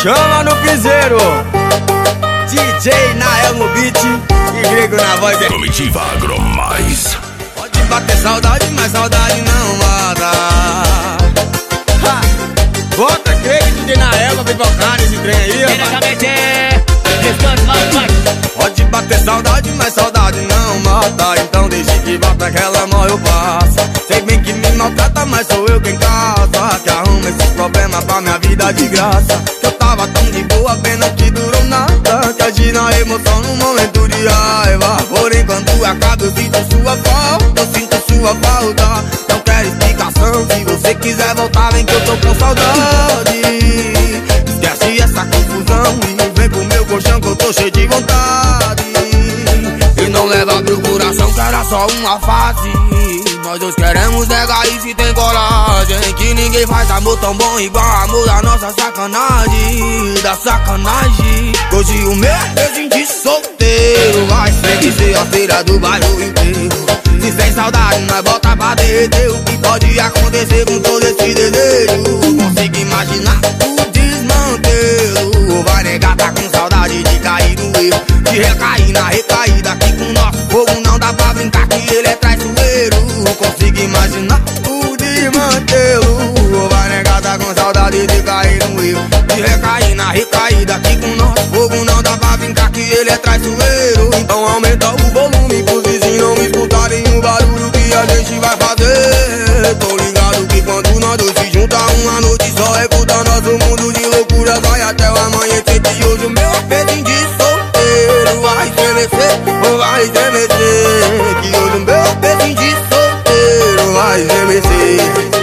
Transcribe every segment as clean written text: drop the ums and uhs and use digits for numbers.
Chama no piseiro, DJ Nael no beat e Grego na voz. Comitiva Agromais. Pode bater saudade, mas saudade não mata. Bota Grego e DJ Nael pra pipocar nesse trem aí, Pode bater saudade, mas saudade não mata. Então deixe que bata que ela morre ou passa. Sei bem que me maltrata, mas sou eu quem casa, que arruma esses problemas pra minha vida de graça. Que eu tava tão de boa, pena que durou nada. Que agi na emoção num momento de raiva. Porém quando acaba eu sinto sua falta, eu sinto sua falta. Não quero explicação, se você quiser voltar vem que eu tô com saudade. Esquece essa confusão e vem pro meu colchão que eu tô cheio de vontade. E não leva pro coração que era só uma fase. Nós dois queremos negar e se tem coragem, que ninguém faz amor tão bom igual amor da nossa sacanagem, da sacanagem. Hoje o meu beijinho de solteiro vai sempre ser a feira do bairro inteiro. Se sem saudade nós bota pra derreter, o que pode acontecer com todo esse desejo? Consigo imaginar o desmantelo. Vai negar, tá com saudade de cair no erro, de recair na recaída. Aqui com nosso fogo não dá pra brincar que ele é traiçoeiro. Consigo imaginar o desmantelo. Vai negar, tá com saudade de cair no erro, de recair na recaída. Aqui com nosso fogo não dá pra brincar que ele é traiçoeiro. Então aumenta o volume pros vizinhos não escutarem o barulho que a gente vai fazer. Tô ligado que quando nós dois se juntar uma noite só escuta nosso mundo de loucura. Vai até o amanhecer de hoje o meu apetinho de solteiro vai estremecer, vai estremecer. Que hoje o meu apetinho de solteiro vai estremecer.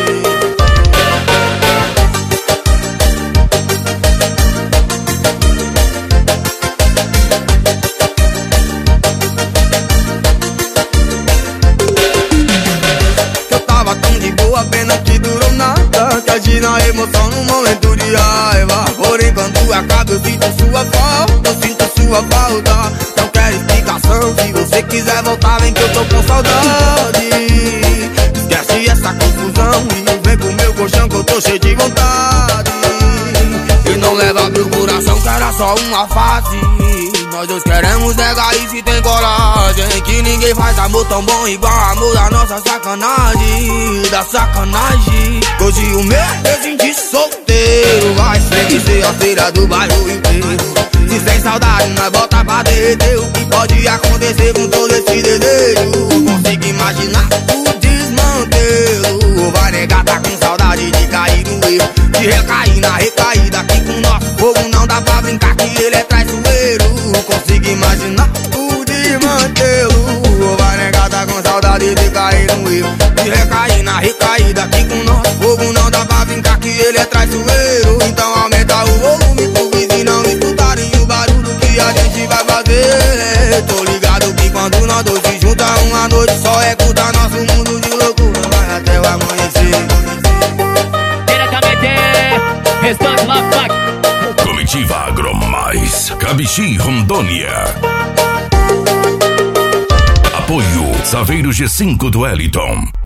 Pena que durou nada, que agi na emoção num momento de raiva. Porém quando acaba eu sinto sua falta, eu sinto sua falta. Não quero explicação, se você quiser voltar vem que eu tô com saudade. Esquece essa confusão e vem pro meu colchão que eu tô cheio de vontade. E não leva pro coração que era só uma fase. Nós dois queremos negar e se tem coragem, que ninguém faz amor tão bom igual amor da nossa sacanagem, da sacanagem. Hoje o meu beijinho de solteiro vai sempre ser a feira do bairro inteiro. Se sem saudade nós bota pra derreter, o que pode acontecer com todo esse desejo? Consigo imaginar o desmantelo. Vai negar, tá com saudade de cair no erro, de recair na recaída. Aqui com nosso fogo não dá pra brincar que ele é traiçoeiro. Consigo imaginar o desmantelo. Vai negar, tá com saudade de cair no erro, de recair na recaída. Aqui com nosso fogo não dá pra brincar que ele é traiçoeiro. Então aumenta o volume pro vizinho não escutarem o barulho que a gente vai fazer. Tô ligado que quando nós dois se juntar uma noite só escuta nosso mundo de loucura. Vai até o amanhecer. Diretamente, restante Lafak. Comitiva Agromais, Cabixi, Rondônia. Apoio Saveiro G5 do Wellington.